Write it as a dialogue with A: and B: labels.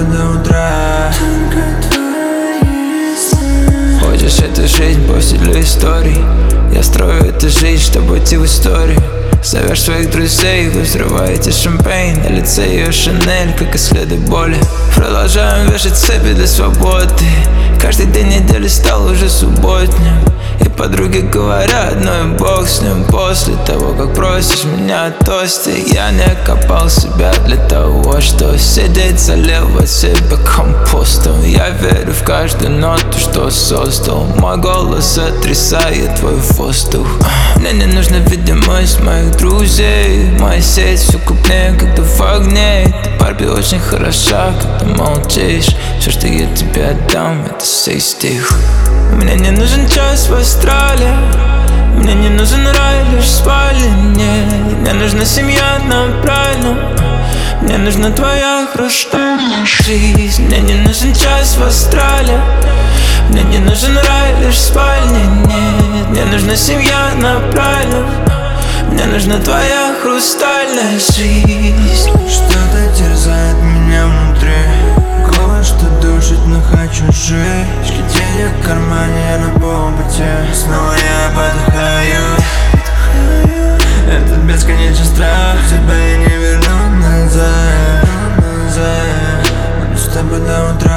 A: до утра.
B: Хочешь эту жизнь по стилю историй? Я строю эту жизнь, чтобы уйти в историю. Зовешь своих друзей, вы взрываете шампейн. На лице ее Шанель, как и следы боли. Продолжаем вешать цепи для свободы. Каждый день недели стал уже субботним. И подруги говорят, ну и бог с ним. После того, как просишь меня тосты, я не копал себя для того, что сидеть, заливать себя компостом. Я верю в каждую ноту, что создал. Мой голос сотрясает твой воздух. Мне не нужна видимость моих друзей. Моя сеть все крупнее, когда в огне. Ты, Барби, очень хороша, когда молчишь. Все, что я тебе отдам, это сей стих. Мне не нужен час в Австралии. Мне не нужен рай лишь в спальне. Мне нужна семья на правильном. Мне нужна твоя хрустальная жизнь. Мне не нужен час в Австралии. Мне не нужен рай лишь в спальне. Нет, мне нужна семья на правильном. Мне нужна твоя хрустальная жизнь.
A: Что-то терзает меня внутри. Голод, что душит, но хочу жить. Денег в кармане на попыте. Снова я подыхаю. Этот бесконечный страх, тебя я не верну назад. Буду с тобой до утра.